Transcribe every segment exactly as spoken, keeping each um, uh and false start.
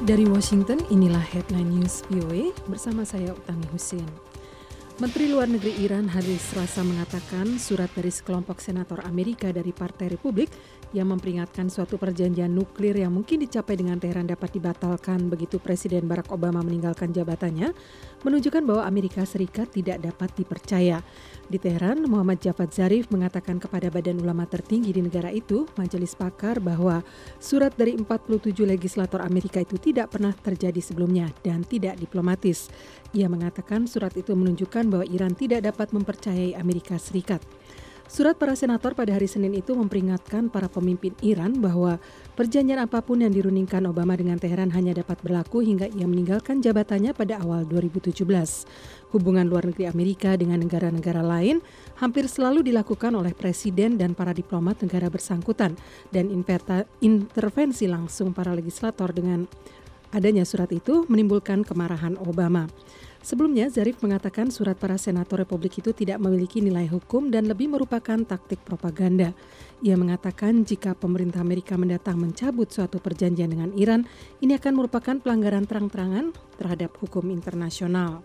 Dari Washington, inilah Headline News V O A bersama saya Utami Husin. Menteri Luar Negeri Iran hari Selasa mengatakan surat dari sekelompok senator Amerika dari Partai Republik yang memperingatkan suatu perjanjian nuklir yang mungkin dicapai dengan Teheran dapat dibatalkan begitu Presiden Barack Obama meninggalkan jabatannya, menunjukkan bahwa Amerika Serikat tidak dapat dipercaya. Di Teheran, Muhammad Javad Zarif mengatakan kepada badan ulama tertinggi di negara itu, Majelis Pakar, bahwa surat dari empat puluh tujuh legislator Amerika itu tidak pernah terjadi sebelumnya dan tidak diplomatis. Ia mengatakan surat itu menunjukkan bahwa Iran tidak dapat mempercayai Amerika Serikat. Surat para senator pada hari Senin itu memperingatkan para pemimpin Iran bahwa perjanjian apapun yang dirundingkan Obama dengan Teheran hanya dapat berlaku hingga ia meninggalkan jabatannya pada awal dua ribu tujuh belas. Hubungan luar negeri Amerika dengan negara-negara lain hampir selalu dilakukan oleh presiden dan para diplomat negara bersangkutan dan intervensi langsung para legislator dengan adanya surat itu menimbulkan kemarahan Obama. Sebelumnya, Zarif mengatakan surat para senator Republik itu tidak memiliki nilai hukum dan lebih merupakan taktik propaganda. Ia mengatakan jika pemerintah Amerika mendatang mencabut suatu perjanjian dengan Iran, ini akan merupakan pelanggaran terang-terangan terhadap hukum internasional.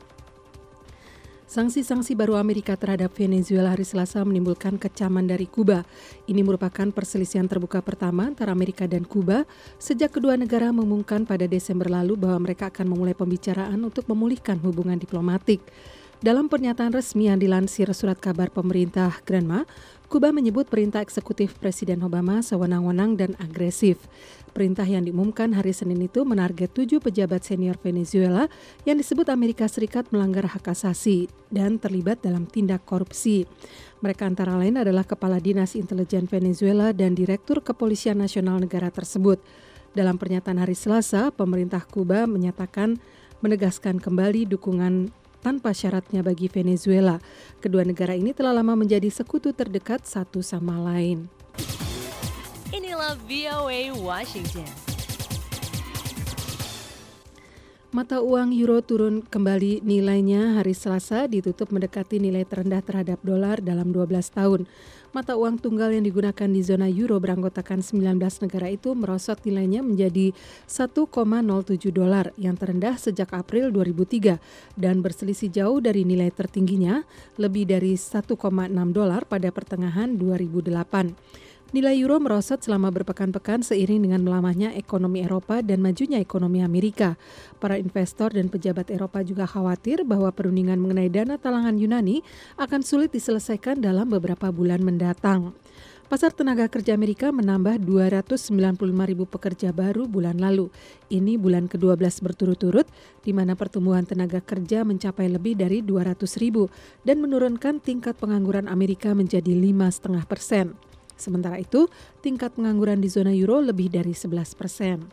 Sanksi-sanksi baru Amerika terhadap Venezuela hari Selasa menimbulkan kecaman dari Kuba. Ini merupakan perselisihan terbuka pertama antara Amerika dan Kuba sejak kedua negara mengumumkan pada Desember lalu bahwa mereka akan memulai pembicaraan untuk memulihkan hubungan diplomatik. Dalam pernyataan resmi yang dilansir surat kabar pemerintah Granma, Kuba menyebut perintah eksekutif Presiden Obama sewenang-wenang dan agresif. Perintah yang diumumkan hari Senin itu menarget tujuh pejabat senior Venezuela yang disebut Amerika Serikat melanggar hak asasi dan terlibat dalam tindak korupsi. Mereka antara lain adalah Kepala Dinas Intelijen Venezuela dan Direktur Kepolisian Nasional negara tersebut. Dalam pernyataan hari Selasa, pemerintah Kuba menyatakan menegaskan kembali dukungan tanpa syaratnya bagi Venezuela. Kedua negara ini telah lama menjadi sekutu terdekat satu sama lain. Inilah V O A Washington. Mata uang euro turun kembali nilainya hari Selasa ditutup mendekati nilai terendah terhadap dolar dalam dua belas tahun. Mata uang tunggal yang digunakan di zona euro beranggotakan sembilan belas negara itu merosot nilainya menjadi satu koma nol tujuh dolar yang terendah sejak April dua ribu tiga dan berselisih jauh dari nilai tertingginya lebih dari satu koma enam dolar pada pertengahan dua ribu delapan. Nilai euro merosot selama berpekan-pekan seiring dengan melamahnya ekonomi Eropa dan majunya ekonomi Amerika. Para investor dan pejabat Eropa juga khawatir bahwa perundingan mengenai dana talangan Yunani akan sulit diselesaikan dalam beberapa bulan mendatang. Pasar tenaga kerja Amerika menambah dua ratus sembilan puluh lima ribu pekerja baru bulan lalu. Ini bulan kedua belas berturut-turut, di mana pertumbuhan tenaga kerja mencapai lebih dari dua ratus ribu dan menurunkan tingkat pengangguran Amerika menjadi lima koma lima persen. Sementara itu, tingkat pengangguran di zona euro lebih dari sebelas persen.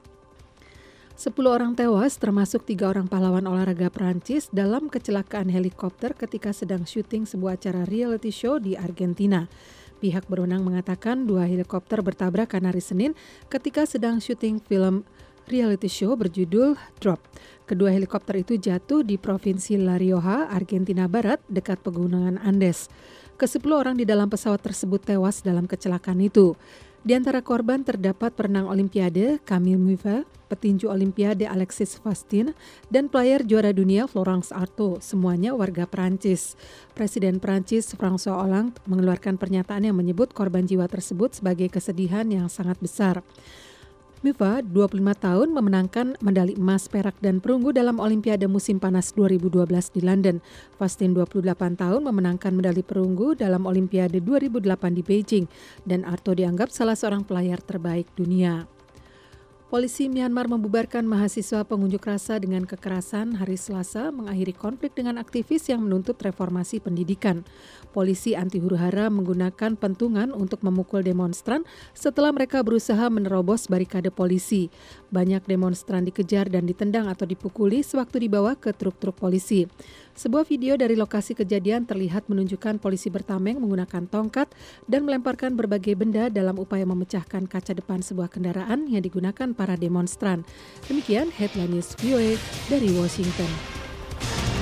Sepuluh orang tewas termasuk tiga orang pahlawan olahraga Prancis dalam kecelakaan helikopter ketika sedang syuting sebuah acara reality show di Argentina. Pihak berwenang mengatakan dua helikopter bertabrakan hari Senin ketika sedang syuting film reality show berjudul Drop. Kedua helikopter itu jatuh di Provinsi La Rioja, Argentina Barat, dekat pegunungan Andes. Kesepuluh orang di dalam pesawat tersebut tewas dalam kecelakaan itu. Di antara korban terdapat perenang Olimpiade Camille Mouvet, petinju Olimpiade Alexis Fastin, dan player juara dunia Florence Artaud, semuanya warga Prancis. Presiden Prancis François Hollande mengeluarkan pernyataan yang menyebut korban jiwa tersebut sebagai kesedihan yang sangat besar. Mouvet, dua puluh lima tahun, memenangkan medali emas, perak, dan perunggu dalam Olimpiade musim panas dua ribu dua belas di London. Fastin, dua puluh delapan tahun, memenangkan medali perunggu dalam Olimpiade dua ribu delapan di Beijing. Dan Artaud dianggap salah seorang pelayar terbaik dunia. Polisi Myanmar membubarkan mahasiswa pengunjuk rasa dengan kekerasan hari Selasa mengakhiri konflik dengan aktivis yang menuntut reformasi pendidikan. Polisi anti huru-hara menggunakan pentungan untuk memukul demonstran setelah mereka berusaha menerobos barikade polisi. Banyak demonstran dikejar dan ditendang atau dipukuli sewaktu dibawa ke truk-truk polisi. Sebuah video dari lokasi kejadian terlihat menunjukkan polisi bertameng menggunakan tongkat dan melemparkan berbagai benda dalam upaya memecahkan kaca depan sebuah kendaraan yang digunakan para demonstran. Demikian Headline News V O A dari Washington.